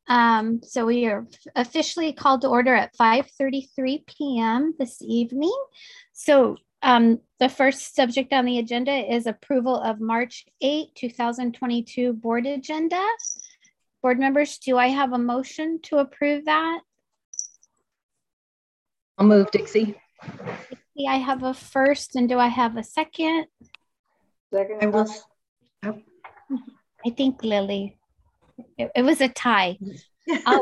So we are officially called to order at 5:33 p.m. this evening. So the first subject on the agenda is approval of March 8, 2022 board agenda. Board members, do I have a motion to approve that? I'll move, Dixie. I have a first, and do I have a second? Second. I will. I think Lily. It was a tie. I'll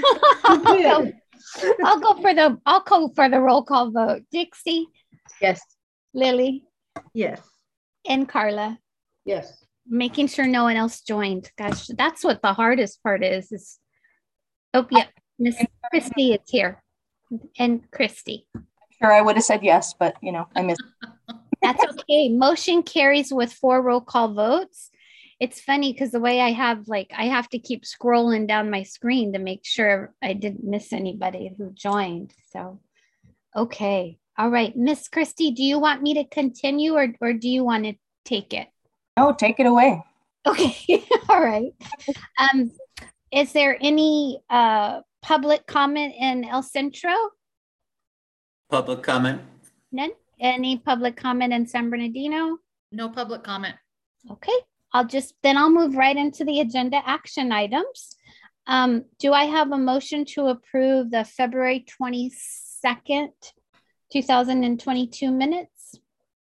go for the roll call vote. Dixie? Yes. Lily? Yes. And Carla? Yes. Making sure no one else joined. Gosh, that's what the hardest part is oh yeah, Miss Christy is here. And Christy. Sure, I would have said yes, but you know, I missed. That's okay. Motion carries with 4 roll call votes. It's funny because the way I have to keep scrolling down my screen to make sure I didn't miss anybody who joined. So, okay. All right. Miss Christy, do you want me to continue or do you want to take it? No, take it away. Okay. All right. Is there any public comment in El Centro? Public comment? None? Any public comment in San Bernardino? No public comment. Okay. I'll move right into the agenda action items. Do I have a motion to approve the February 22nd, 2022 minutes?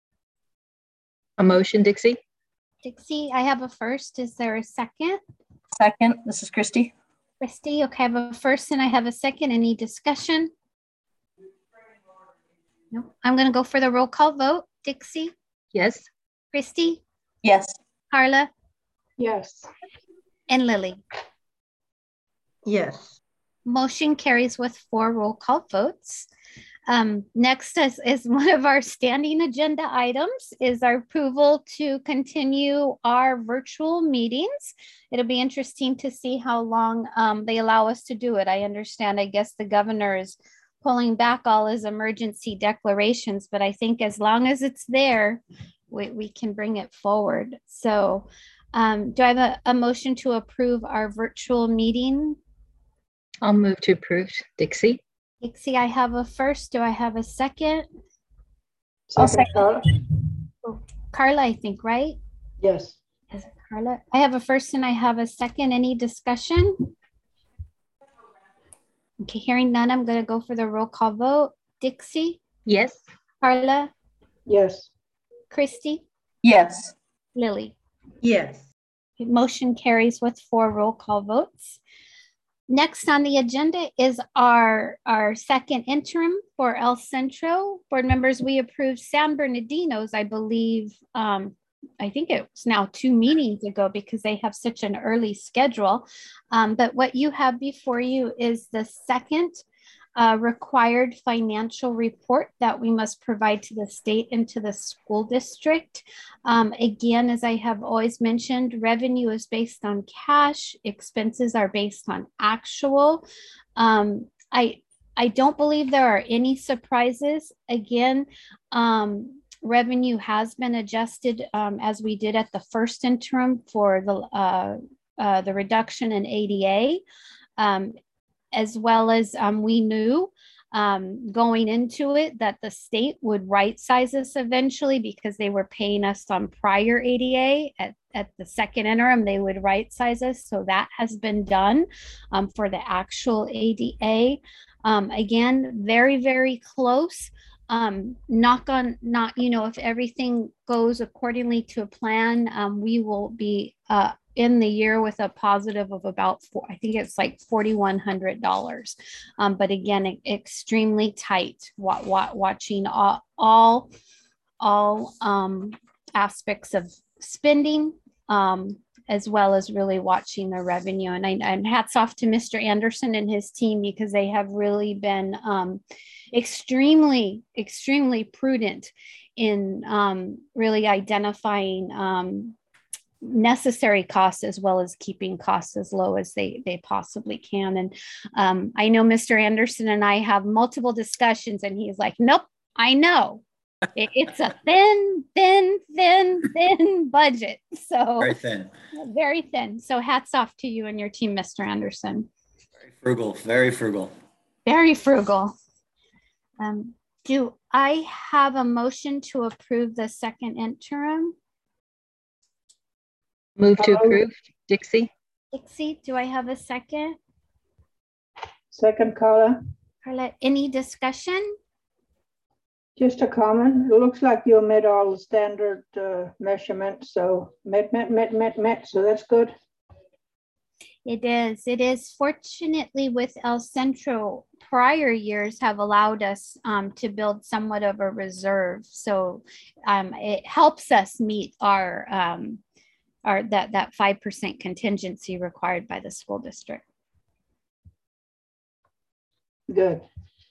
A motion, Dixie. Dixie, I have a first. Is there a second? Second, this is Christy. Christy, okay, I have a first and I have a second. Any discussion? No, I'm going to go for the roll call vote. Dixie? Yes. Christy? Yes. Carla? Yes. And Lily? Yes. Motion carries with 4 roll call votes. Next is one of our standing agenda items is our approval to continue our virtual meetings. It'll be interesting to see how long they allow us to do it. I understand, I guess the governor is pulling back all his emergency declarations, but I think as long as it's there, we can bring it forward. So do I have a motion to approve our virtual meeting? I'll move to approve, Dixie. Dixie, I have a first. Do I have a second? Second, Carla. Oh, Carla, I think, right? Yes. Is it Carla? I have a first and I have a second. Any discussion? Okay, hearing none, I'm going to go for the roll call vote. Dixie? Yes. Carla? Yes. Christy? Yes. Lily? Yes. Motion carries with 4 roll call votes. Next on the agenda is our second interim for El Centro. Board members, we approved San Bernardino's, I believe, I think it was now 2 meetings ago because they have such an early schedule. But what you have before you is the second required financial report that we must provide to the state and to the school district. Again, as I have always mentioned, revenue is based on cash, expenses are based on actual. I don't believe there are any surprises. Again, revenue has been adjusted as we did at the first interim for the reduction in ADA. As well as we knew going into it that the state would right size us eventually because they were paying us on prior ADA. At the second interim, they would right size us. So that has been done for the actual ADA. Again, very, very close. If everything goes accordingly to a plan, we will be in the year with a positive of about I think it's like $4,100. But again, extremely tight. Watching all aspects of spending, as well as really watching the revenue. And hats off to Mr. Anderson and his team because they have really been extremely prudent in really identifying necessary costs as well as keeping costs as low as they possibly can. And I know Mr. Anderson and I have multiple discussions and he's like, nope, I know. It's a thin budget. So Very thin. Very thin. So hats off to you and your team, Mr. Anderson. Frugal, very frugal. Very frugal. Do I have a motion to approve the second interim? Move to approve, Dixie. Dixie, do I have a second? Second, Carla. Carla, any discussion? Just a comment. It looks like you met all the standard measurements, so met, so that's good. It is. It is. Fortunately, with El Centro, prior years have allowed us to build somewhat of a reserve. So it helps us meet our that 5% contingency required by the school district. Good.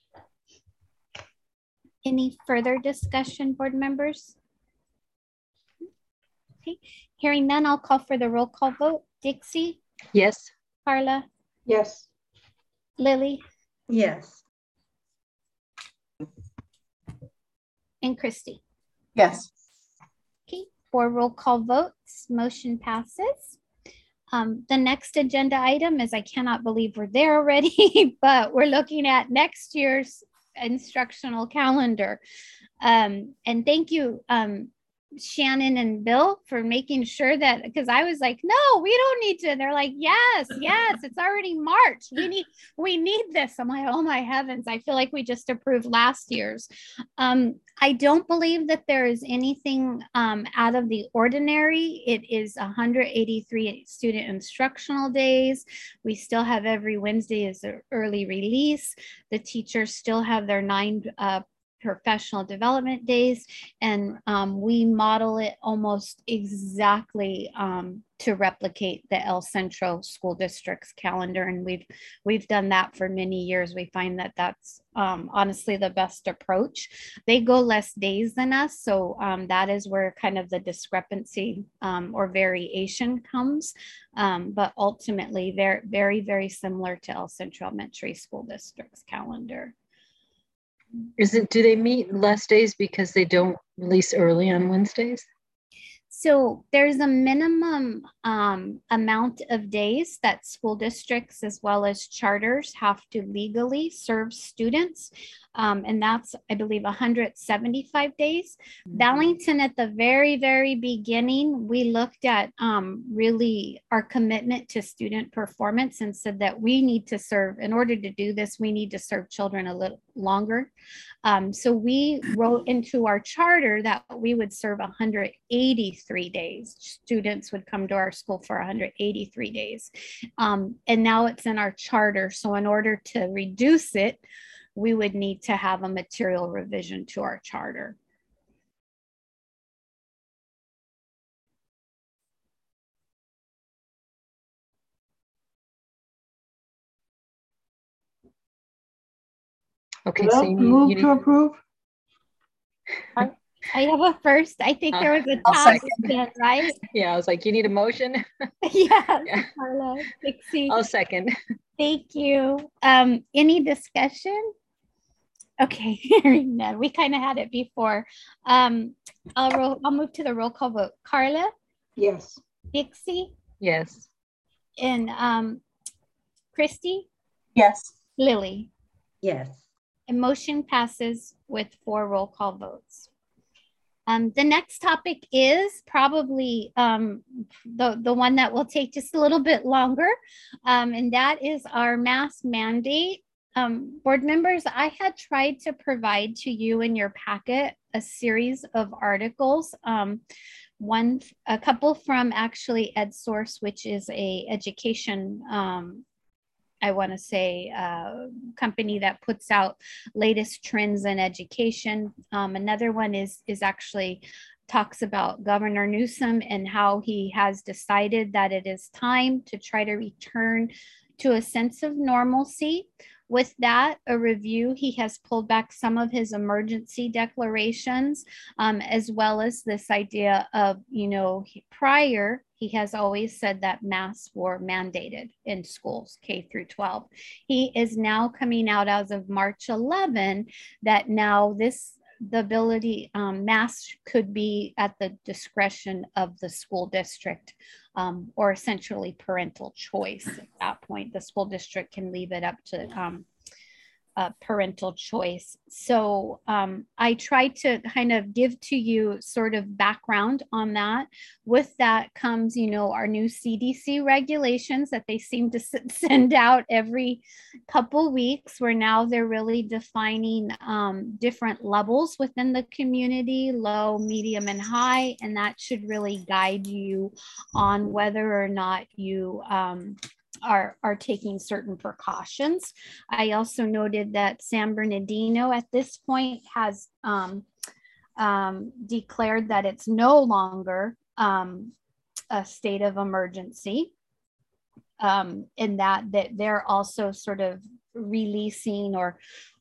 Any further discussion, board members? Okay, hearing none, I'll call for the roll call vote. Dixie? Yes. Carla? Yes. Lily? Yes. And Christy? Yes. Okay, 4 roll call votes, motion passes. The next agenda item is, I cannot believe we're there already, but we're looking at next year's instructional calendar. And thank you, Shannon and Bill, for making sure that, because I was like, no, we don't need to. They're like, yes, it's already March. We need this. I'm like, oh my heavens. I feel like we just approved last year's. I don't believe that there is anything out of the ordinary. It is 183 student instructional days. We still have every Wednesday as an early release. The teachers still have their 9 professional development days, and we model it almost exactly to replicate the El Centro School District's calendar, and we've done that for many years. We find that that's honestly the best approach. They go less days than us, so that is where kind of the discrepancy or variation comes, but ultimately they're very, very similar to El Centro Elementary School District's calendar. Do they meet less days because they don't release early on Wednesdays? So there's a minimum amount of days that school districts as well as charters have to legally serve students. And that's, I believe, 175 days. Bellington, at the very, very beginning, we looked at really our commitment to student performance and said that we need to serve, in order to do this, we need to serve children a little longer. So we wrote into our charter that we would serve 183 days. Students would come to our school for 183 days. And now it's in our charter. So in order to reduce it, we would need to have a material revision to our charter. Okay, Well, so you move need to approve. I have a first. I think there was a I'll tie, second. right? Yeah, I was like, you need a motion? Yes, Yeah. Carla, Dixie. I'll second. Thank you. Any discussion? Okay, hearing none. We kind of had it before. I'll move to the roll call vote. Carla, Yes. Dixie, Yes. and Christy, Yes. Lily. Yes. And motion passes with 4 roll call votes. The next topic is probably the one that will take just a little bit longer, and that is our mask mandate. Board members, I had tried to provide to you in your packet a series of articles, a couple from actually EdSource, which is a education I want to say company that puts out latest trends in education. Another one is actually talks about Governor Newsom and how he has decided that it is time to try to return to a sense of normalcy. With that, a review, he has pulled back some of his emergency declarations, as well as this idea of, prior, he has always said that masks were mandated in schools, K through 12. He is now coming out as of March 11 that now the ability, masks could be at the discretion of the school district, or essentially parental choice. At that point, the school district can leave it up to parental choice. So I tried to kind of give to you sort of background on that. With that comes, our new CDC regulations that they seem to send out every couple weeks, where now they're really defining different levels within the community, low, medium, and high. And that should really guide you on whether or not you are taking certain precautions. I also noted that San Bernardino at this point has declared that it's no longer a state of emergency, in that they're also sort of releasing or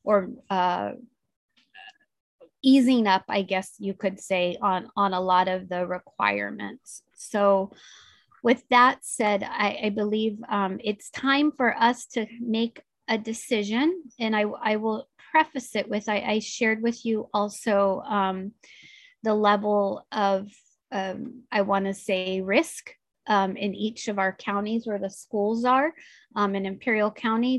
easing up, I guess you could say, on a lot of the requirements. So with that said, I believe it's time for us to make a decision. And I will preface it with, I shared with you also the level of, I want to say, risk in each of our counties where the schools are. In Imperial County,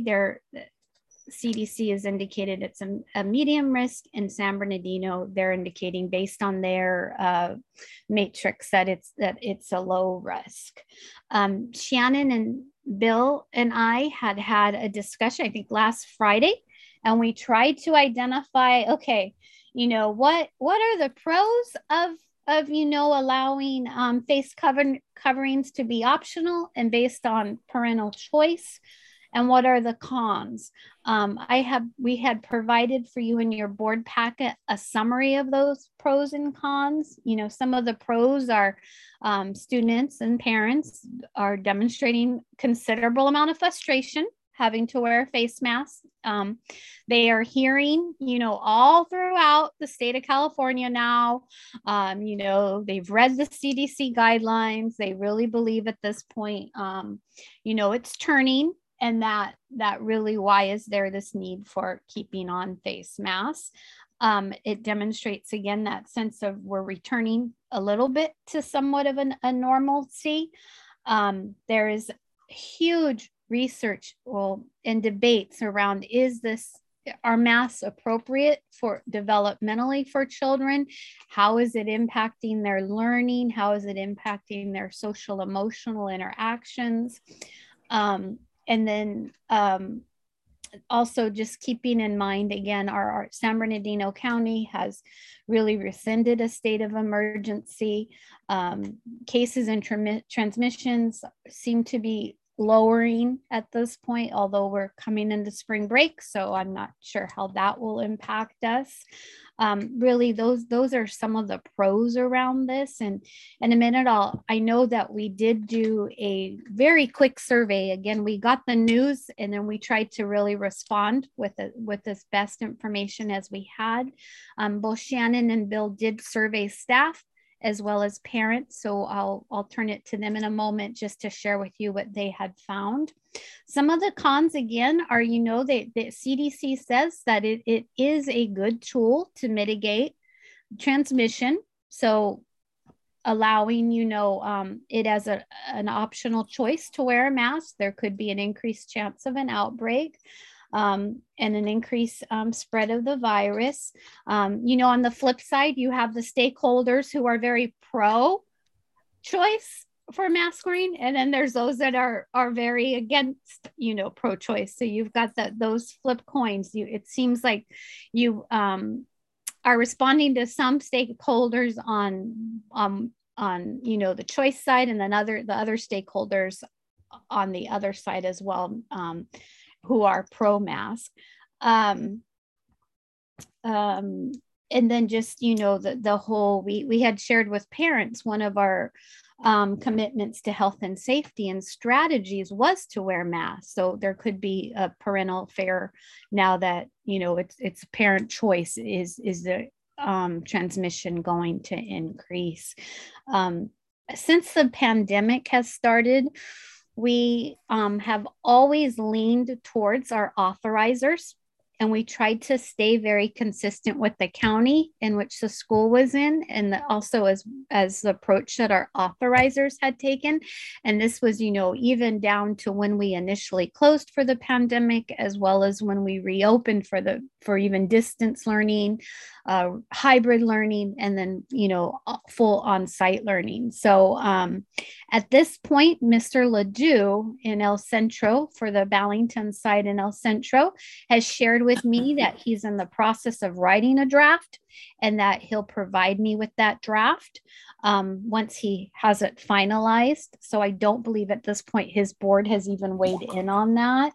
CDC has indicated it's a medium risk. In San Bernardino, they're indicating based on their matrix that it's a low risk. Shannon and Bill and I had a discussion, I think last Friday, and we tried to identify, okay, what are the pros of allowing face coverings to be optional and based on parental choice, and what are the cons? We had provided for you in your board packet a summary of those pros and cons. Some of the pros are students and parents are demonstrating considerable amount of frustration having to wear a face mask. They are hearing, all throughout the state of California now, they've read the CDC guidelines. They really believe at this point, it's turning. And that really, why is there this need for keeping on face masks? It demonstrates, again, that sense of we're returning a little bit to somewhat of a normalcy. There is huge research and debates around, are masks appropriate for developmentally for children? How is it impacting their learning? How is it impacting their social emotional interactions? And then also just keeping in mind, again, our San Bernardino County has really rescinded a state of emergency. Cases and transmissions seem to be lowering at this point, although we're coming into spring break, so I'm not sure how that will impact us. Really, those are some of the pros around this. And in a minute, I know that we did do a very quick survey. Again, we got the news and then we tried to really respond with as best information as we had. Both Shannon and Bill did survey staff as well as parents. So I'll turn it to them in a moment just to share with you what they had found. Some of the cons, again, are, the CDC says that it is a good tool to mitigate transmission. So allowing, it as an optional choice to wear a mask, there could be an increased chance of an outbreak. And an increased spread of the virus. On the flip side, you have the stakeholders who are very pro-choice for mask wearing, and then there's those that are very against, pro-choice. So you've got those flip coins. It seems like you are responding to some stakeholders on the choice side, and then the other stakeholders on the other side as well. Who are pro-mask. And then just, the whole, we had shared with parents, one of our commitments to health and safety and strategies was to wear masks. So there could be a parental fair now that, it's parent choice is the transmission going to increase. Since the pandemic has started, we have always leaned towards our authorizers and we tried to stay very consistent with the county in which the school was in, and also as the approach that our authorizers had taken. And this was, even down to when we initially closed for the pandemic, as well as when we reopened for even distance learning, hybrid learning, and then full on-site learning. So at this point, Mr. Ledoux in El Centro, for the Ballington side in El Centro, has shared with me that he's in the process of writing a draft, and that he'll provide me with that draft once he has it finalized. So I don't believe at this point his board has even weighed in on that.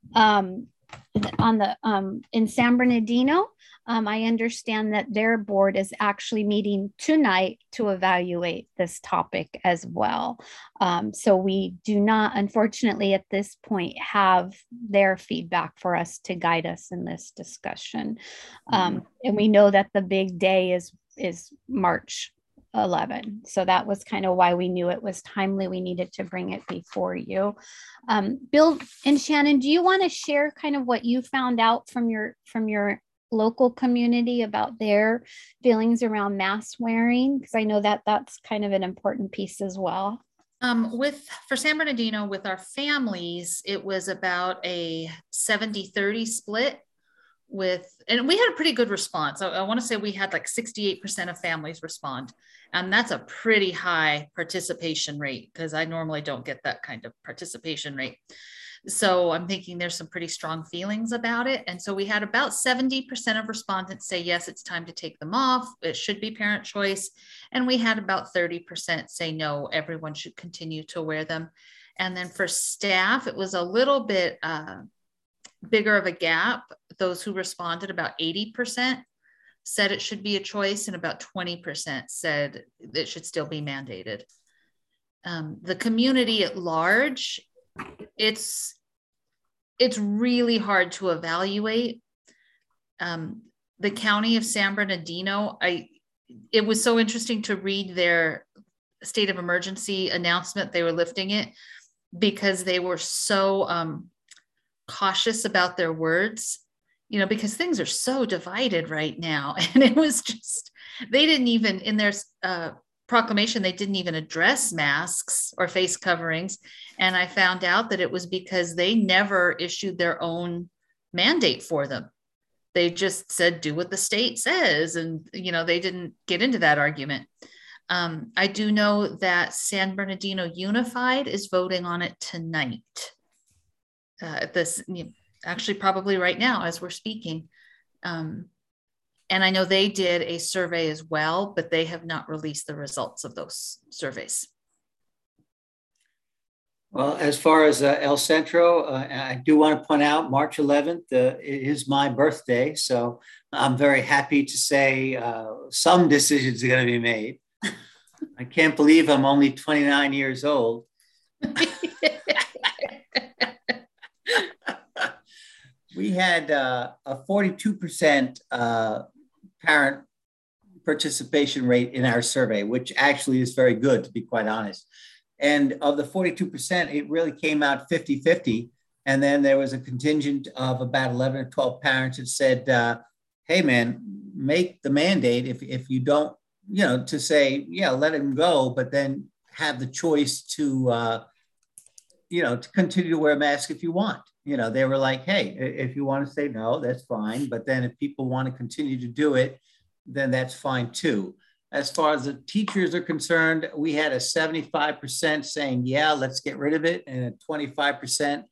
In San Bernardino, I understand that their board is actually meeting tonight to evaluate this topic as well. So we do not, unfortunately, at this point, have their feedback for us to guide us in this discussion. And we know that the big day is March 11. So that was kind of why we knew it was timely. We needed to bring it before you. Bill and Shannon, do you want to share kind of what you found out from your local community about their feelings around mask wearing? Because I know that that's kind of an important piece as well. For San Bernardino, with our families, it was about a 70-30 split and we had a pretty good response. I want to say we had like 68% of families respond. And that's a pretty high participation rate, because I normally don't get that kind of participation rate. So I'm thinking there's some pretty strong feelings about it. And so we had about 70% of respondents say, yes, it's time to take them off. It should be parent choice. And we had about 30% say, no, everyone should continue to wear them. And then for staff, it was a little bit bigger of a gap. Those who responded, about 80% said it should be a choice, and about 20% said it should still be mandated. The community at large, it's really hard to evaluate. The county of San Bernardino, it was so interesting to read their state of emergency announcement. They were lifting it because they were so cautious about their words, because things are so divided right now. And it was just, they didn't even, in their proclamation, they didn't even address masks or face coverings. And I found out that it was because they never issued their own mandate for them. They just said, do what the state says. And, they didn't get into that argument. I do know that San Bernardino Unified is voting on it tonight. Actually probably right now as we're speaking. And I know they did a survey as well, but they have not released the results of those surveys. Well, as far as El Centro, I do want to point out March 11th is my birthday. So I'm very happy to say some decisions are going to be made. I can't believe I'm only 29 years old. We had a 42% parent participation rate in our survey, which actually is very good, to be quite honest. And of the 42%, it really came out 50-50. And then there was a contingent of about 11 or 12 parents that said, hey, man, make the mandate if you don't, to say, yeah, let him go, but then have the choice to, to continue to wear a mask if you want. They were like, hey, if you want to say no, that's fine. But then if people want to continue to do it, then that's fine too. As far as the teachers are concerned, we had a 75% saying, yeah, let's get rid of it. And a 25%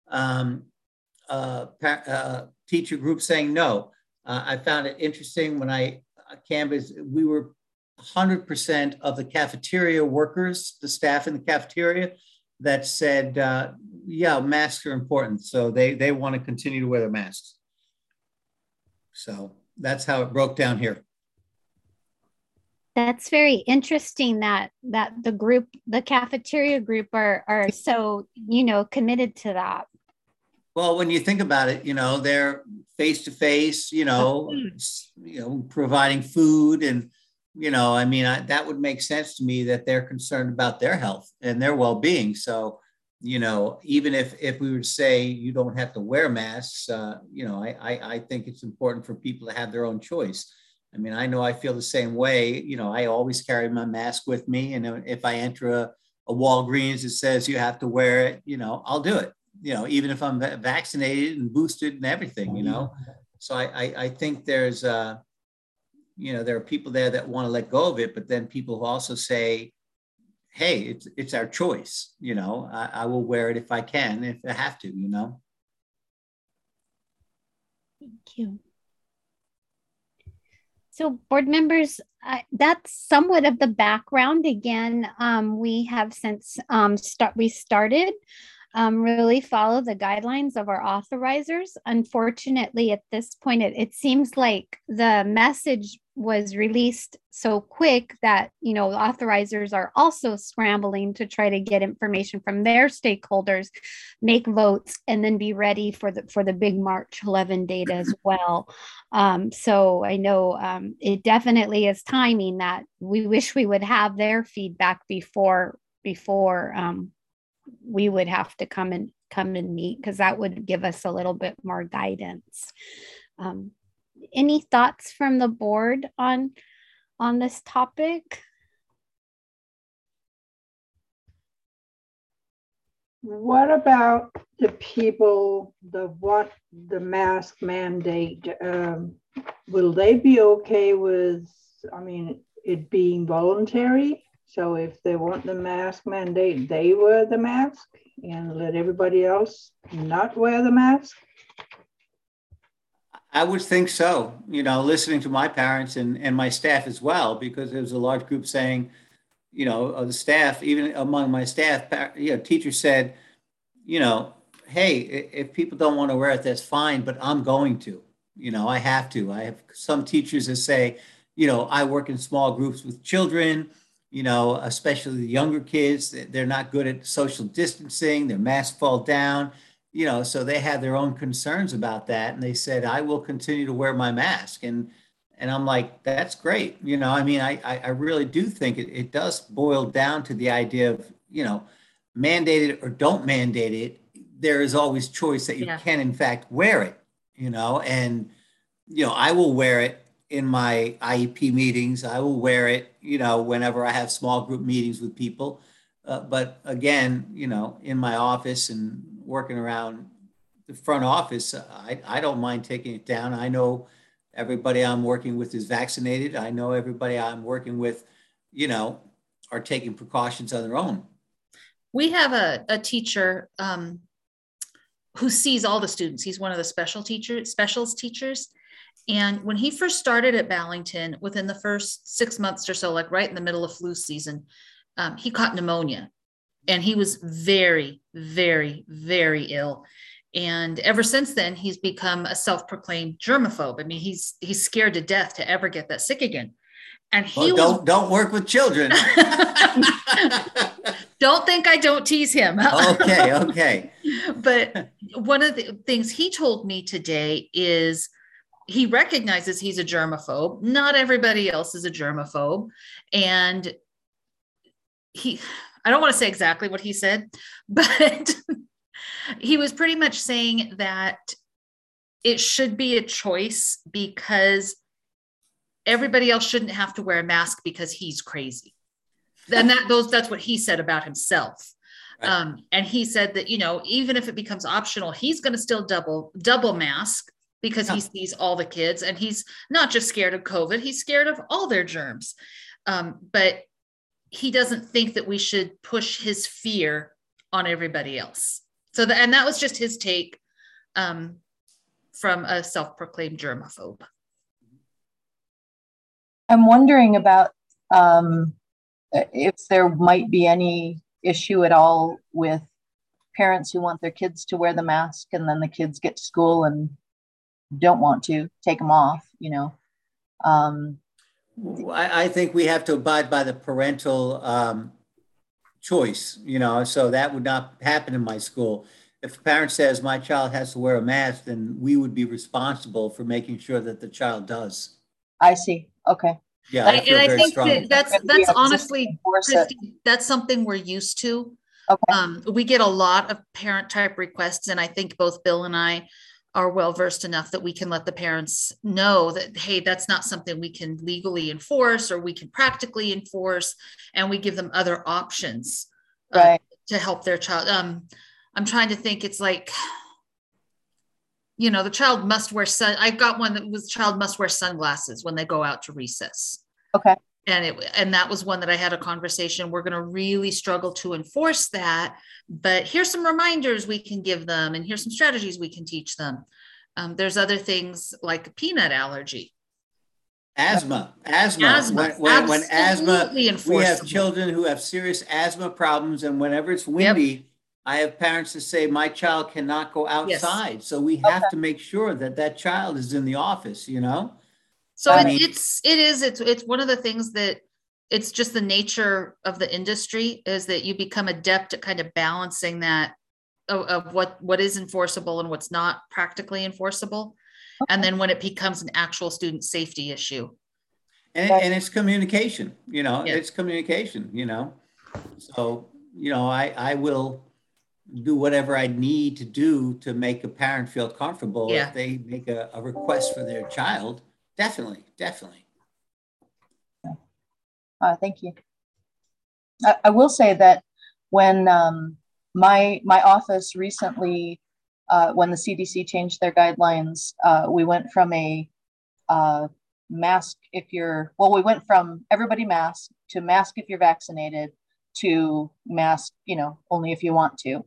teacher group saying no. I found it interesting when I canvassed, we were 100% of the cafeteria workers, the staff in the cafeteria, that said, yeah, masks are important. So they want to continue to wear their masks. So that's how it broke down here. That's very interesting that the cafeteria group are so, committed to that. Well, when you think about it, they're face to face, providing food and, that would make sense to me that they're concerned about their health and their well-being. So, you know, even if we would say you don't have to wear masks, you know, I think it's important for people to have their own choice. I mean, I know I feel the same way. You know, I always carry my mask with me. And if I enter a Walgreens that says you have to wear it, you know, I'll do it, you know, even if I'm vaccinated and boosted and everything, you know. So I think there's, you know, there are people there that want to let go of it, but then people who also say, hey, it's our choice, you know, I will wear it if I can, if I have to, you know. Thank you. So board members, that's somewhat of the background. Again, we have since we started really follow the guidelines of our authorizers. Unfortunately, at this point, it seems like the message was released so quick that, you know, authorizers are also scrambling to try to get information from their stakeholders, make votes, and then be ready for the big March 11 date as well. So I know it definitely is timing that we wish we would have their feedback before we would have to come and meet, because that would give us a little bit more guidance. Any thoughts from the board on this topic? What about the people that want the mask mandate? Will they be okay with, I mean, it being voluntary? So if they want the mask mandate, they wear the mask and let everybody else not wear the mask? I would think so, you know, listening to my parents and my staff as well, because there was a large group saying, you know, of the staff, even among my staff, you know, teachers said, you know, hey, if people don't want to wear it, that's fine, but I'm going to, you know, I have to. I have some teachers that say, you know, I work in small groups with children, you know, especially the younger kids, they're not good at social distancing, their masks fall down, you know, so they had their own concerns about that. And they said, I will continue to wear my mask. And I'm like, that's great. You know, I mean, I really do think it does boil down to the idea of, you know, mandate it or don't mandate it. There is always choice that you can, in fact, wear it, you know, and, you know, I will wear it in my IEP meetings. I will wear it, you know, whenever I have small group meetings with people. But again, you know, in my office and working around the front office, I don't mind taking it down. I know everybody I'm working with is vaccinated. I know everybody I'm working with, you know, are taking precautions on their own. We have a teacher who sees all the students. He's one of the specials teachers. And when he first started at Ballington, within the first 6 months or so, like right in the middle of flu season, he caught pneumonia, and he was very, very, very ill. And ever since then, he's become a self-proclaimed germaphobe. I mean, he's scared to death to ever get that sick again. And he don't work with children. Don't think I don't tease him. Okay. But one of the things he told me today is he recognizes he's a germaphobe. Not everybody else is a germaphobe. And I don't want to say exactly what he said, but he was pretty much saying that it should be a choice, because everybody else shouldn't have to wear a mask because he's crazy. And that's what he said about himself. Right. And he said that, you know, even if it becomes optional, he's going to still double mask, because he sees all the kids, and he's not just scared of COVID, he's scared of all their germs. But he doesn't think that we should push his fear on everybody else. So and that was just his take from a self-proclaimed germaphobe. I'm wondering about if there might be any issue at all with parents who want their kids to wear the mask, and then the kids get to school and don't want to take them off, you know. I think we have to abide by the parental choice, you know, so that would not happen in my school. If a parent says my child has to wear a mask, then we would be responsible for making sure that the child does. I see. Okay. Yeah, I think that's honestly, Christy, that's something we're used to. Okay. We get a lot of parent type requests, and I think both Bill and I are well versed enough that we can let the parents know that, hey, that's not something we can legally enforce or we can practically enforce, and we give them other options Right. to help their child. I'm trying to think. It's like, the child must wear I've got one that was child must wear sunglasses when they go out to recess. Okay. And that was one that I had a conversation. We're going to really struggle to enforce that, but here's some reminders we can give them, and here's some strategies we can teach them. There's other things like peanut allergy. Asthma. When asthma, we have children who have serious asthma problems, and whenever it's windy, I have parents that say my child cannot go outside. Yes. So we have to make sure that child is in the office, So it's one of the things that it's just the nature of the industry is that you become adept at kind of balancing that of what is enforceable and what's not practically enforceable. Okay. And then when it becomes an actual student safety issue. And it's communication, it's communication, So, I will do whatever I need to do to make a parent feel comfortable if they make a request for their child. Definitely. Thank you. I will say that when my office recently, when the CDC changed their guidelines, we went from a mask we went from everybody mask to mask if you're vaccinated to mask, only if you want to.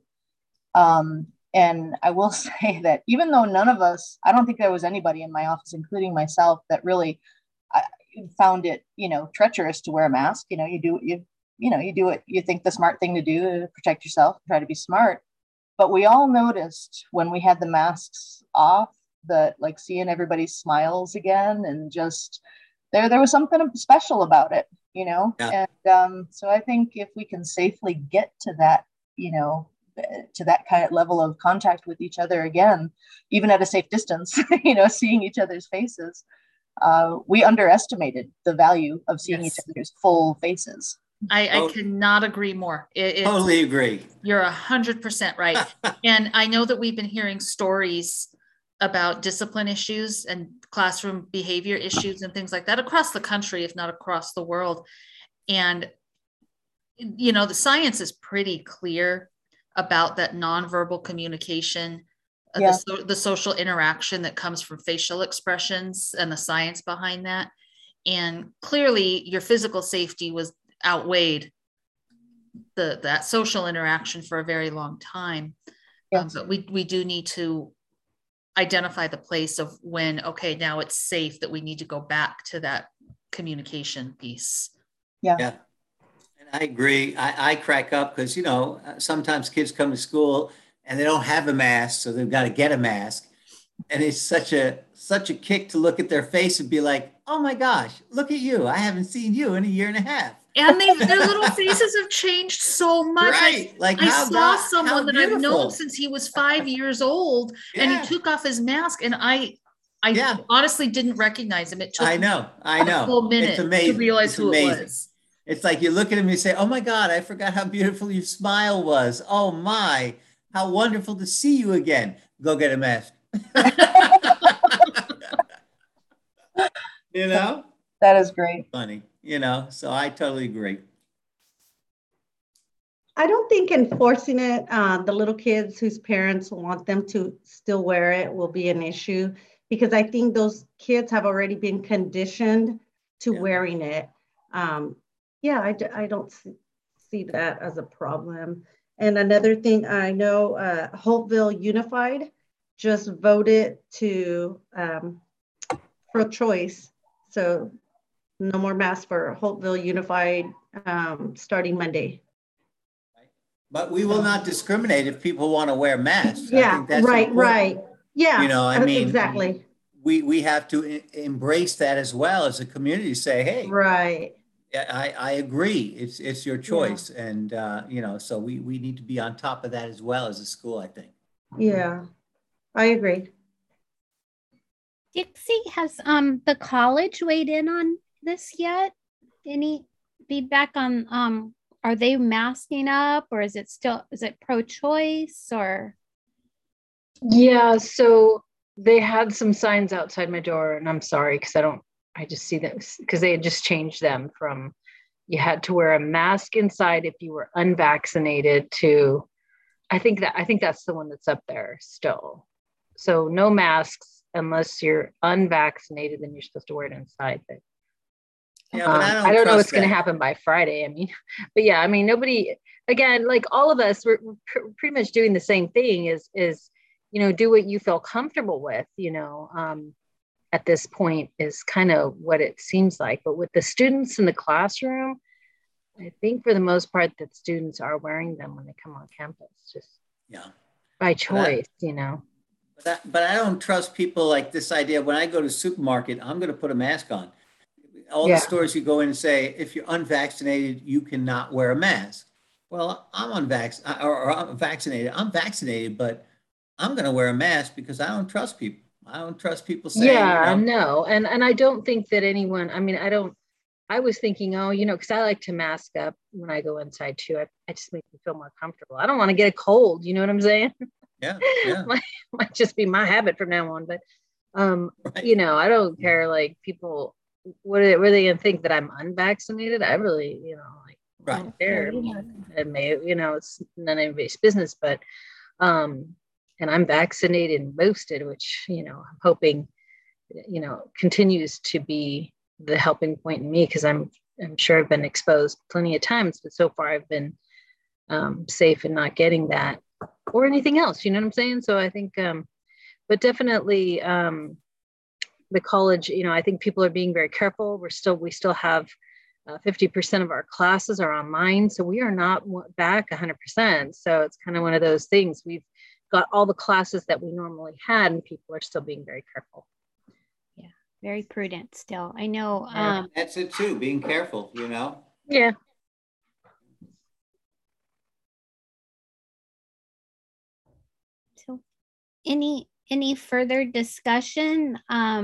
And I will say that even though none of us, I don't think there was anybody in my office, including myself, that really found it, treacherous to wear a mask. You do it. You think the smart thing to do to protect yourself, try to be smart. But we all noticed when we had the masks off that, like, seeing everybody's smiles again, and just there was something special about it, Yeah. And so I think if we can safely get to that, to that kind of level of contact with each other again, even at a safe distance, seeing each other's faces, we underestimated the value of seeing each other's full faces. I cannot agree more. Totally agree. You're 100% right. And I know that we've been hearing stories about discipline issues and classroom behavior issues and things like that across the country, if not across the world. And, the science is pretty clear about that nonverbal communication, the social interaction that comes from facial expressions and the science behind that. And clearly your physical safety was outweighed that social interaction for a very long time. Yes. But we do need to identify the place of when, okay, now it's safe, that we need to go back to that communication piece. Yeah. I agree. I crack up because, sometimes kids come to school and they don't have a mask, so they've got to get a mask. And it's such a kick to look at their face and be like, oh my gosh, look at you. I haven't seen you in a year and a half. And their little faces have changed so much. Right. I saw someone that I've known since he was 5 years old, and he took off his mask, and I honestly didn't recognize him. It took a full minute to realize who it was. It's like you look at him and you say, oh my God, I forgot how beautiful your smile was. Oh my, how wonderful to see you again. Go get a mask. That is great. Funny, so I totally agree. I don't think enforcing it, the little kids whose parents want them to still wear it will be an issue, because I think those kids have already been conditioned to wearing it. I don't see that as a problem. And another thing, I know Holtville Unified just voted to pro-choice. So no more masks for Holtville Unified starting Monday. But we will not discriminate if people want to wear masks. Yeah, I think that's right. Yeah, exactly. We have to embrace that as well as a community. Say, hey, right. I agree. It's your choice. Yeah. And, so we need to be on top of that as well as a school, I think. Yeah, I agree. Dixie, has the college weighed in on this yet? Any feedback on are they masking up, or is it pro-choice, or? Yeah, so they had some signs outside my door, and I'm sorry because I just see that because they had just changed them from you had to wear a mask inside if you were unvaccinated to I think that's the one that's up there still. So no masks unless you're unvaccinated, then you're supposed to wear it inside. But Yeah, but I don't know what's going to happen by Friday. I mean, but yeah, I mean, nobody, again, like all of us, we're pretty much doing the same thing is, do what you feel comfortable with, at this point is kind of what it seems like. But with the students in the classroom, I think for the most part that students are wearing them when they come on campus, just by choice, But I don't trust people like this idea. When I go to the supermarket, I'm going to put a mask on. All the stores you go in and say, if you're unvaccinated, you cannot wear a mask. Well, I'm vaccinated. I'm vaccinated, but I'm going to wear a mask because I don't trust people. I don't trust people saying, no. And I don't think that anyone, I was thinking, because I like to mask up when I go inside too. I just make me feel more comfortable. I don't want to get a cold. You know what I'm saying? Yeah. might just be my habit from now on. But, right. I don't care. Like people, what are they going to think that I'm unvaccinated? I really, I don't care. It may, it's none of anybody's business, but, and I'm vaccinated and boosted, which, I'm hoping, continues to be the helping point in me, because I'm sure I've been exposed plenty of times, but so far I've been safe in not getting that or anything else. You know what I'm saying? So I think, but definitely the college, I think people are being very careful. We still have 50% of our classes are online, so we are not back 100%. So it's kind of one of those things. We've got all the classes that we normally had, and people are still being very careful. Very prudent still. I know. That's it too, being careful, Yeah. So any further discussion?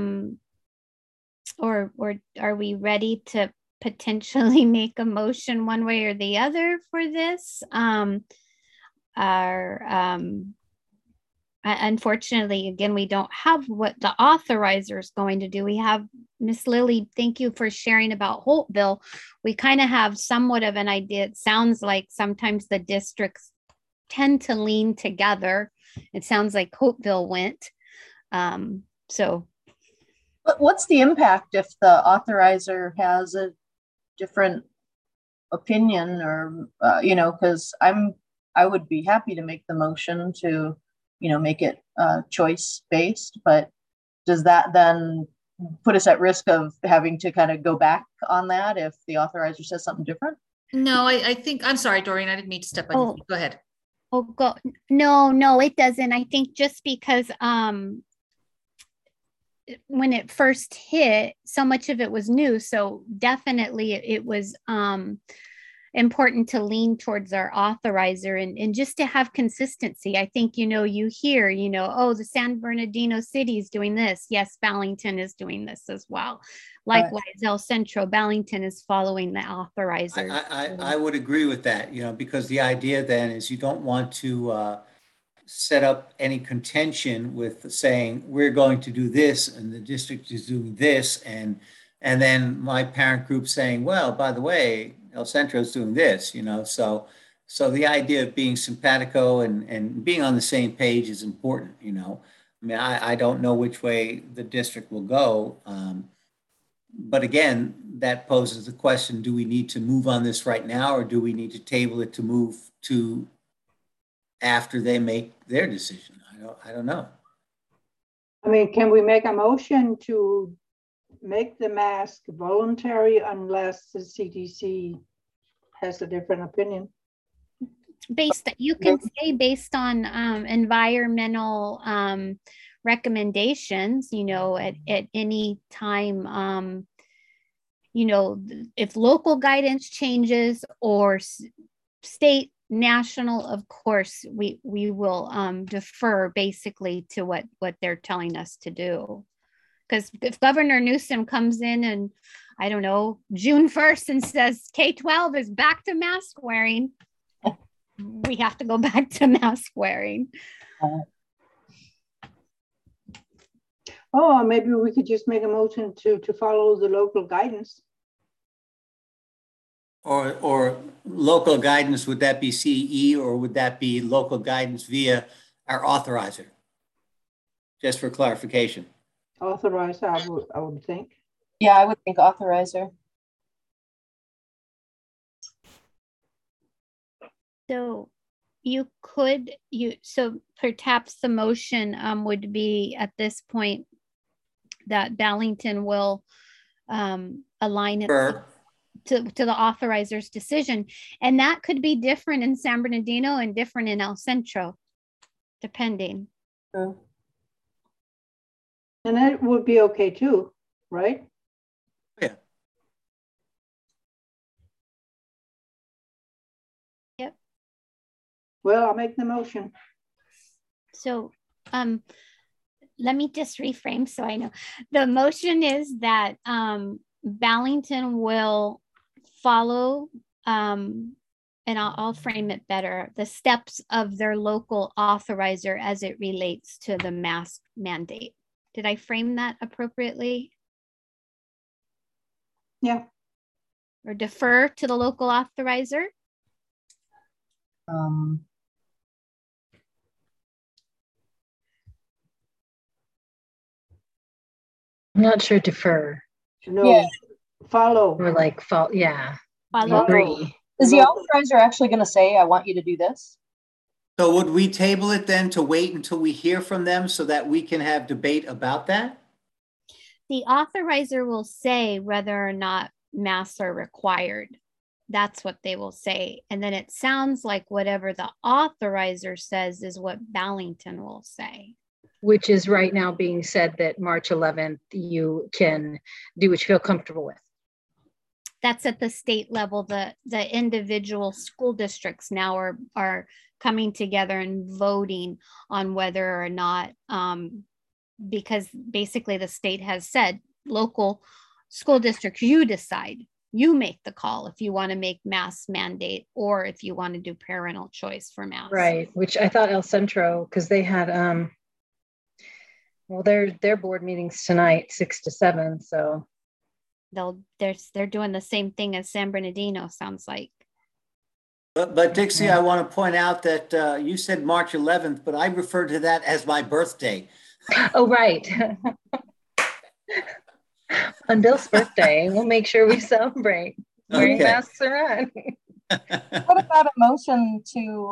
Or are we ready to potentially make a motion one way or the other for this? Unfortunately, again, we don't have what the authorizer is going to do. We have Miss Lily. Thank you for sharing about Holtville. We kind of have somewhat of an idea. It sounds like sometimes the districts tend to lean together. It sounds like Holtville went. So. But what's the impact if the authorizer has a different opinion, or because I would be happy to make the motion to make it choice based, but does that then put us at risk of having to kind of go back on that if the authorizer says something different? No, I think, I'm sorry, Doreen, I didn't mean to step on you. Go ahead. No, it doesn't. I think just because when it first hit, so much of it was new. So definitely it was important to lean towards our authorizer and just to have consistency. I think, you hear, the San Bernardino City is doing this. Yes, Ballington is doing this as well. Likewise, El Centro, Ballington is following the authorizer. I would agree with that, because the idea then is you don't want to set up any contention with saying we're going to do this and the district is doing this, and then my parent group saying, well, by the way, El Centro is doing this, so the idea of being simpatico and being on the same page is important. I don't know which way the district will go, but again, that poses the question: do we need to move on this right now, or do we need to table it to move to after they make their decision? I don't know. Can we make a motion to make the mask voluntary unless the CDC has a different opinion? You can say based on environmental recommendations, at any time, if local guidance changes or state, national, of course, we will defer basically to what they're telling us to do. Because if Governor Newsom comes in and, I don't know, June 1st and says K-12 is back to mask wearing, we have to go back to mask wearing. Oh, maybe we could just make a motion to follow the local guidance. Or local guidance, would that be CE or would that be local guidance via our authorizer? Just for clarification. Authorize, I would think. Yeah, I would think authorizer. So so perhaps the motion would be at this point that Ballington will align it to the authorizer's decision. And that could be different in San Bernardino and different in El Centro, depending. And that would be okay too, right? Yeah. Yep. Well, I'll make the motion. So let me just reframe so I know. The motion is that Ballington will follow, and I'll frame it better, the steps of their local authorizer as it relates to the mask mandate. Did I frame that appropriately? Yeah. Or defer to the local authorizer? I'm not sure defer. No, yeah. Follow. Or like, yeah. Follow. Agree. Is the authorizer actually going to say, I want you to do this? So would we table it then to wait until we hear from them so that we can have debate about that? The authorizer will say whether or not masks are required. That's what they will say. And then it sounds like whatever the authorizer says is what Ballington will say. Which is right now being said that March 11th, you can do what you feel comfortable with. That's at the state level. The individual school districts now are coming together and voting on whether or not, because basically the state has said, local school districts, you decide, you make the call if you want to make mask mandate or if you want to do parental choice for masks. Right, which I thought El Centro, because they had, well, their board meetings tonight, 6 to 7, so. They're doing the same thing as San Bernardino, sounds like. But Dixie, I want to point out that you said March 11th, but I refer to that as my birthday. Oh, right. On Bill's birthday, we'll make sure we celebrate. Wearing masks around. What about a motion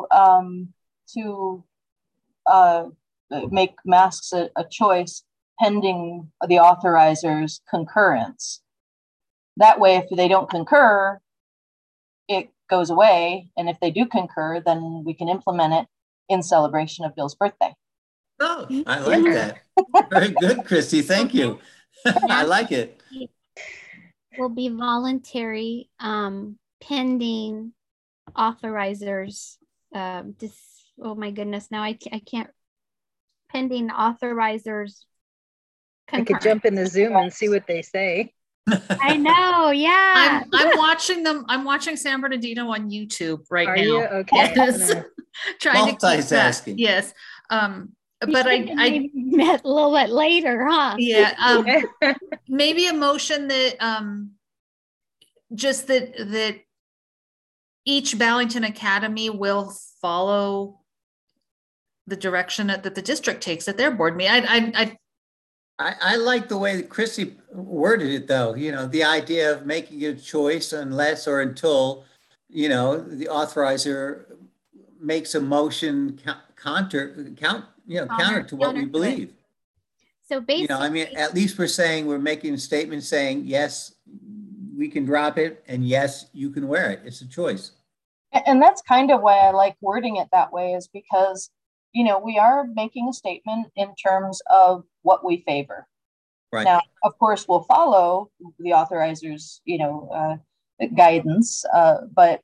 to make masks a choice pending the authoriser's concurrence? That way, if they don't concur, it goes away. And if they do concur, then we can implement it in celebration of Bill's birthday. Oh, I like that. Very good, Christy. Thank you. I like it. Will be voluntary, pending authorizers. Oh my goodness, now I can't. Pending authorizers. I could jump in the Zoom and see what they say. I know, yeah. I'm watching them. I'm watching San Bernardino on YouTube right now. Are you? Okay. Yes. Trying to keep that. Multitasking. Yes. But I met a little bit later, huh? Yeah. Maybe a motion that just that each Ballington Academy will follow the direction that the district takes at their board meeting. I like the way that Chrissy worded it, though. You know, the idea of making a choice unless or until, the authorizer makes a motion counter to what we believe. So basically, at least we're making a statement saying, yes, we can drop it, and yes, you can wear it. It's a choice. And that's kind of why I like wording it that way, is because we are making a statement in terms of what we favor. Right. Now, of course, we'll follow the authorizer's, guidance. But,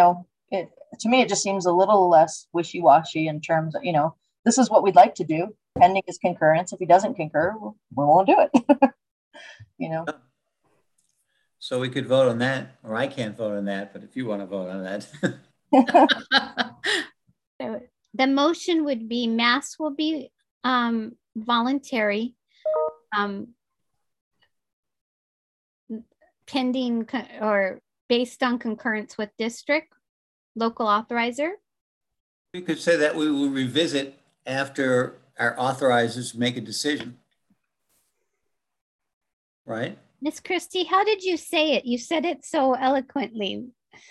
to me, it just seems a little less wishy-washy in terms of, this is what we'd like to do. pending his concurrence. If he doesn't concur, we won't do it. You know. So we could vote on that, or I can't vote on that, but if you want to vote on that. So the motion would be masks will be voluntary, pending or based on concurrence with district, local authorizer. We could say that we will revisit after our authorizers make a decision. Right? Miss Christie, how did you say it? You said it so eloquently.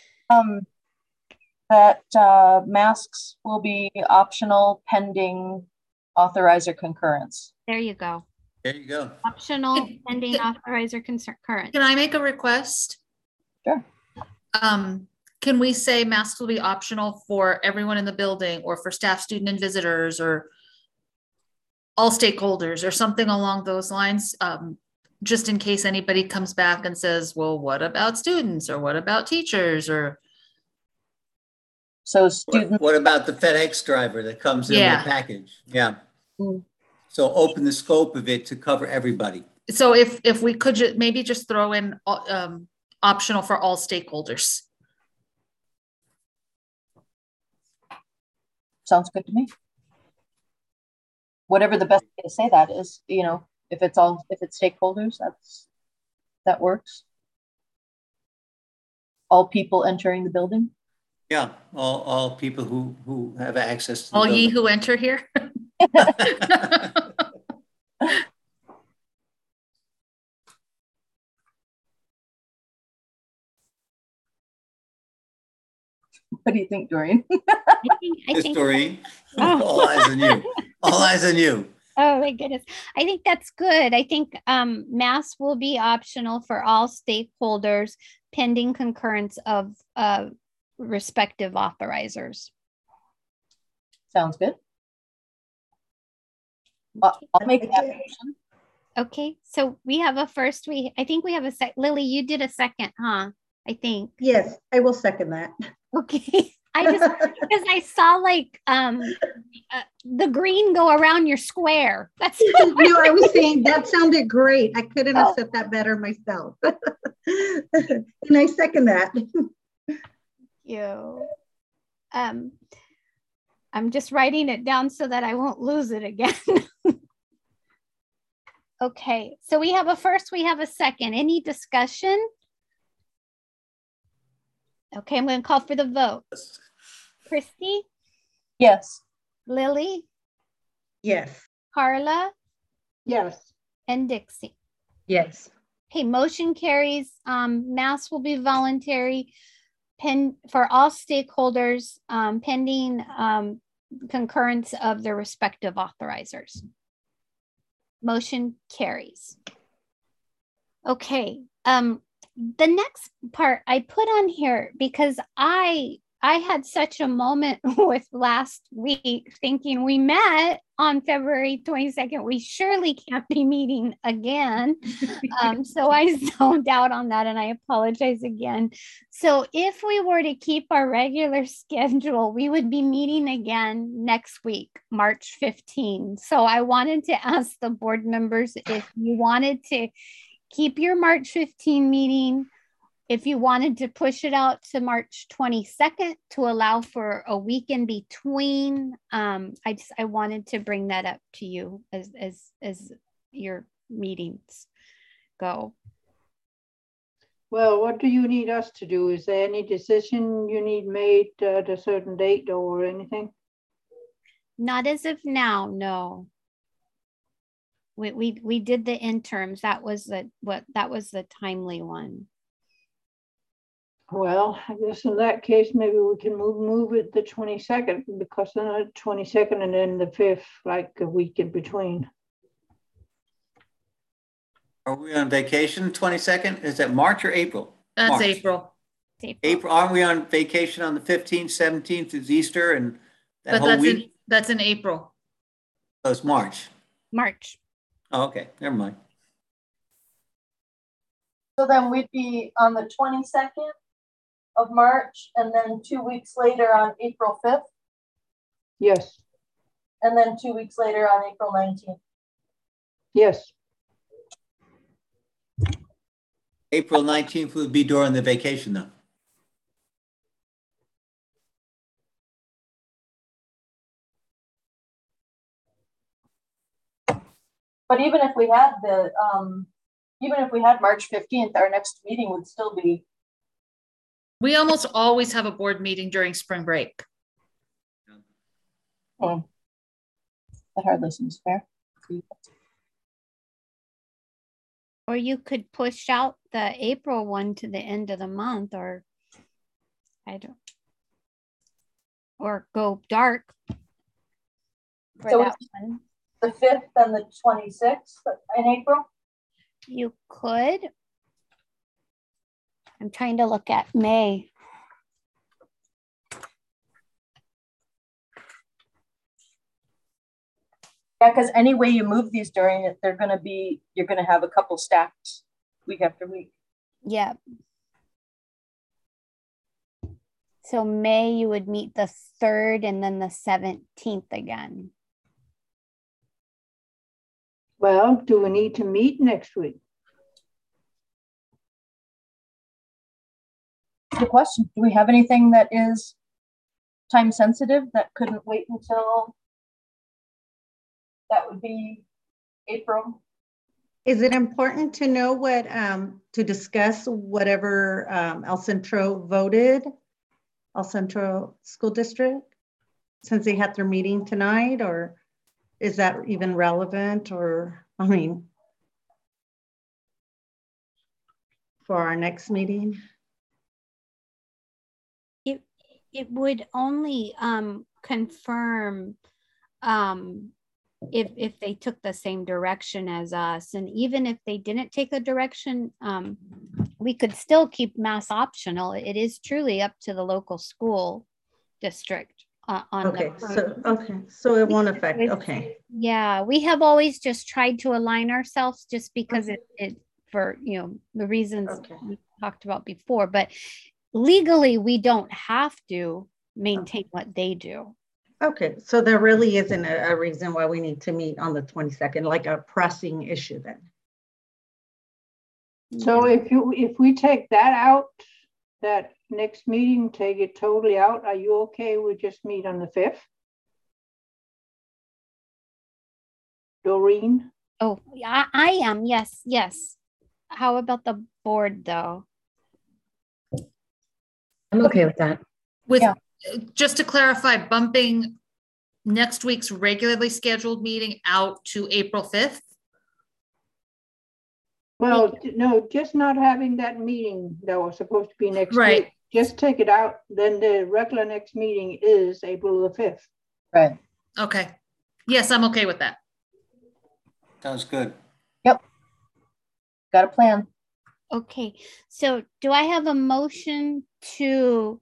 That masks will be optional pending authorizer concurrence. There you go. There you go. Optional pending authorizer concurrence. Can I make a request? Sure. Can we say masks will be optional for everyone in the building, or for staff, student, and visitors, or all stakeholders, or something along those lines? Just in case anybody comes back and says, well, what about students, or what about teachers, or so students. What about the FedEx driver that comes in with a package? Yeah. So open the scope of it to cover everybody. So if we could maybe just throw in optional for all stakeholders. Sounds good to me. Whatever the best way to say that is, you know, if it's stakeholders, that works. All people entering the building. Yeah, all people who have access to the all building. Ye who enter here. What do you think, Doreen? I think Doreen, all eyes on you. All eyes on you. Oh my goodness. I think that's good. I think masks will be optional for all stakeholders pending concurrence of respective authorizers. Sounds good. I'll make that motion. Okay, so we have a first. I think we have a second. Lily, you did a second, huh? I think. Yes, I will second that. Okay. I just because I saw like the green go around your square. That's no, I was saying that sounded great. I couldn't have said that better myself. And I second that. You. I'm just writing it down so that I won't lose it again. Okay, so we have a first, we have a second. Any discussion? Okay, I'm going to call for the vote. Christy? Yes. Lily? Yes. Carla? Yes. And Dixie? Yes. Okay, motion carries. Masks will be voluntary for all stakeholders pending concurrence of their respective authorizers. Motion carries. Okay, the next part I put on here because I had such a moment with last week thinking we met on February 22nd. We surely can't be meeting again. So I zoned out on that and I apologize again. So if we were to keep our regular schedule, we would be meeting again next week, March 15. So I wanted to ask the board members if you wanted to keep your March 15 meeting, if you wanted to push it out to March 22nd to allow for a week in between. I wanted to bring that up to you as your meetings go. Well, what do you need us to do? Is there any decision you need made at a certain date or anything? Not as of now, no. We did the interims. That was the timely one. Well, I guess in that case, maybe we can move it the 22nd, because then the 22nd and then the 5th, like a week in between. Are we on vacation 22nd? Is that March or April? That's March. April. April. Aren't we on vacation on the 15th, 17th is Easter and that whole week? That's in April. Oh, it's March. March. Oh, okay, never mind. So then we'd be on the 22nd of March, and then 2 weeks later on April 5th. Yes. And then 2 weeks later on April 19th. Yes. April 19th would be during the vacation though. But even if we had March 15th, our next meeting would still be. We almost always have a board meeting during spring break. That hardly seems fair. Or you could push out the April one to the end of the month, or or go dark for So that one. The 5th and the 26th in April? You could. I'm trying to look at May. Yeah, because any way you move these during it, you're going to have a couple stacked week after week. Yeah. So May, you would meet the 3rd and then the 17th again. Well, do we need to meet next week? Good question. Do we have anything that is time sensitive that couldn't wait until that would be April? Is it important to know what, to discuss whatever El Centro voted, El Centro School District, since they had their meeting tonight, or is that even relevant? Or, I mean, for our next meeting? It would only confirm if they took the same direction as us. And even if they didn't take a direction, we could still keep mass optional. It is truly up to the local school district. Okay, so it won't affect, okay. Yeah, we have always just tried to align ourselves just because it for, you know, the reasons we talked about before, but legally we don't have to maintain what they do. Okay, so there really isn't a reason why we need to meet on the 22nd, like a pressing issue then. So if we take that out, that next meeting, take it totally out, are you okay with just meet on the 5th? Doreen? Oh, I am, yes. How about the board though? I'm okay with that. Just to clarify, bumping next week's regularly scheduled meeting out to April 5th? Well, no, just not having that meeting that was supposed to be next week. Just take it out. Then the regular next meeting is April the 5th. Right. Okay. Yes, I'm okay with that. Sounds good. Yep. Got a plan. Okay, so do I have a motion to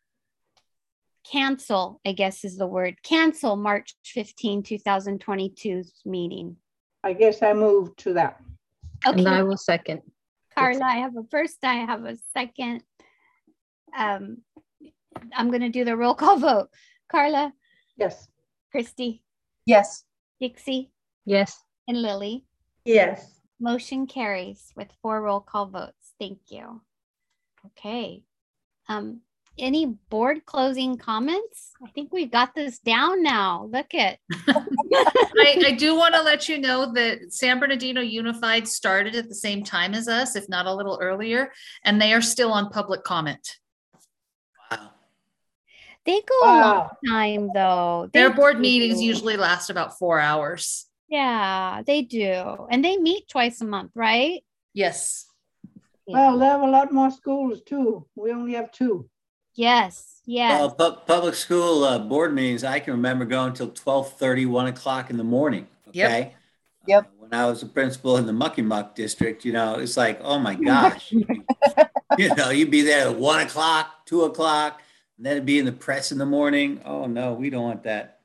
cancel, I guess is the word, cancel March 15, 2022's meeting? I guess I moved to that. Okay. And I will second. Carla, I have a first, I have a second. I'm going to do the roll call vote. Carla? Yes. Christy? Yes. Dixie? Yes. And Lily? Yes. Motion carries with 4 roll call votes. Thank you. Okay. Any board closing comments? I think we got this down now. Look at. I do want to let you know that San Bernardino Unified started at the same time as us, if not a little earlier, and they are still on public comment. Wow. They go a long time though. Their board meetings usually last about 4 hours. Yeah, they do. And they meet twice a month, right? Yes. Well, they have a lot more schools too. We only have 2. Yes. Public school board meetings, I can remember going till 12:30, 1 o'clock in the morning. Okay. Yep. When I was a principal in the Mucky Muck district, it's like, oh my gosh, you'd be there at 1 o'clock, 2 o'clock, and then it'd be in the press in the morning. Oh no, we don't want that.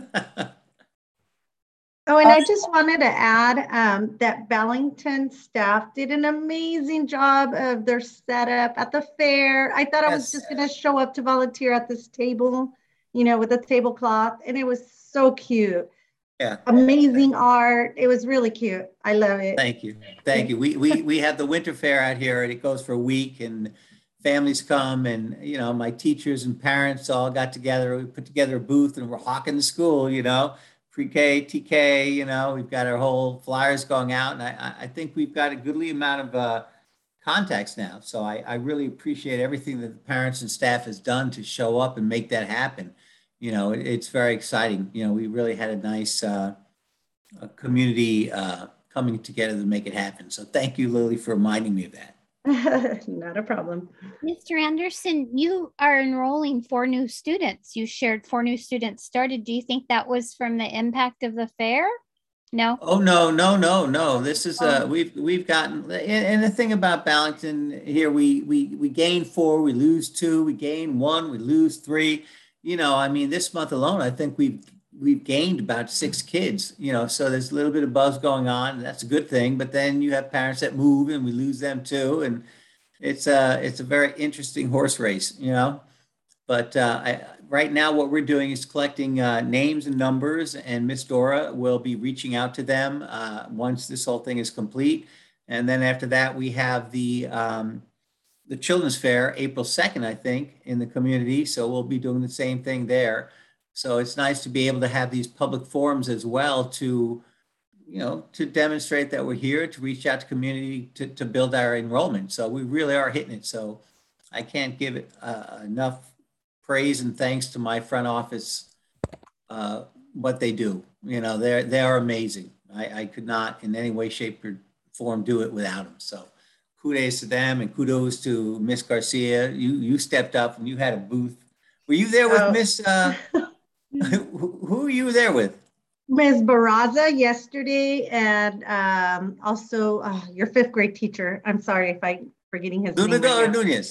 Oh, and I just wanted to add that Bellington staff did an amazing job of their setup at the fair. I thought I was just going to show up to volunteer at this table, with a tablecloth, and it was so cute. Yeah. Amazing art. It was really cute. I love it. Thank you. Thank you. We have the winter fair out here, and it goes for a week, and families come, and my teachers and parents all got together. We put together a booth, and we're hawking the school, pre-K, TK, we've got our whole flyers going out, and I think we've got a goodly amount of contacts now. So I really appreciate everything that the parents and staff has done to show up and make that happen. It's very exciting. We really had a nice community coming together to make it happen. So thank you, Lily, for reminding me of that. Not a problem. Mr. Anderson, you are enrolling 4 new students. You shared 4 new students started. Do you think that was from the impact of the fair? No. Oh, no. This is we've gotten, and the thing about Ballington here, we gain 4, we lose 2, we gain 1, we lose 3. This month alone, I think we've gained about 6 kids, so there's a little bit of buzz going on, and that's a good thing. But then you have parents that move, and we lose them too, and it's a very interesting horse race, But right now, what we're doing is collecting names and numbers, and Miss Dora will be reaching out to them once this whole thing is complete. And then after that, we have the Children's Fair, April 2nd, I think, in the community. So we'll be doing the same thing there. So it's nice to be able to have these public forums as well to demonstrate that we're here, to reach out to community, to build our enrollment. So we really are hitting it. So I can't give it enough praise and thanks to my front office, what they do. They are amazing. I could not in any way, shape, or form do it without them. So kudos to them, and kudos to Miss Garcia. You stepped up and you had a booth. Were you there with Miss? Who were you there with? Ms. Barraza yesterday, and also your 5th grade teacher. I'm sorry if I'm forgetting his name. Lunaga or Nunez?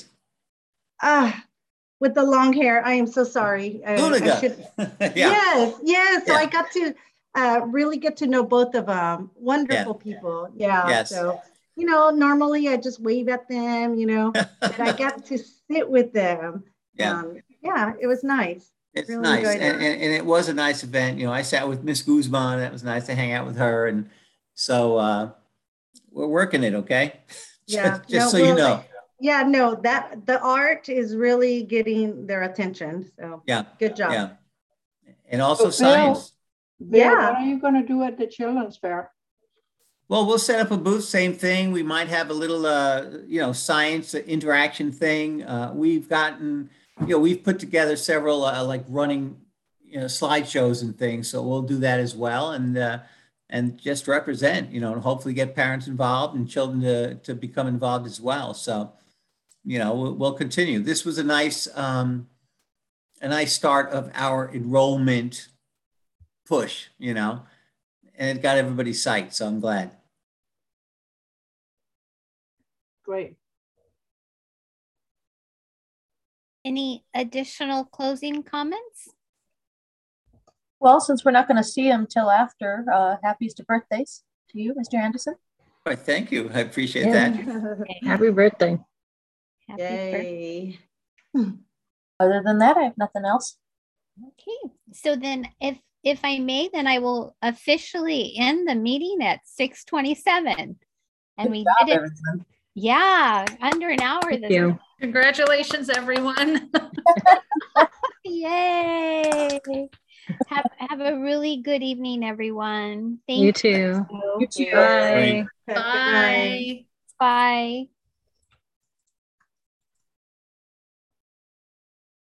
With the long hair. I am so sorry. Lunaga. Yeah. Yes. So I got to really get to know both of them. Wonderful people. Yeah. Yes. So, normally I just wave at them, but I got to sit with them. Yeah. It was nice. It's really nice. And it was a nice event. I sat with Miss Guzman. It was nice to hang out with her. And so we're working it, okay? Yeah. just so you know. Yeah, no, that the art is really getting their attention. So yeah, good job. Yeah. And also science. Bill, what are you going to do at the Children's Fair? Well, we'll set up a booth, same thing. We might have a little, science interaction thing. We've gotten, we've put together several like running, slideshows and things. So we'll do that as well. And just represent, and hopefully get parents involved and children to become involved as well. So, we'll continue. This was a nice start of our enrollment push, and it got everybody psyched. So I'm glad. Great. Any additional closing comments? Well, since we're not going to see him till after, happy Easter birthdays to you, Mr. Anderson. All right, thank you. I appreciate that. Happy birthday. Happy Yay. Other than that, I have nothing else. Okay, so then if I may, then I will officially end the meeting at 6:27. And we did it. Everyone. Yeah, under an hour. Thank you. Congratulations, everyone. Yay. Have a really good evening, everyone. Thank You too. You too. Bye. Bye. Bye.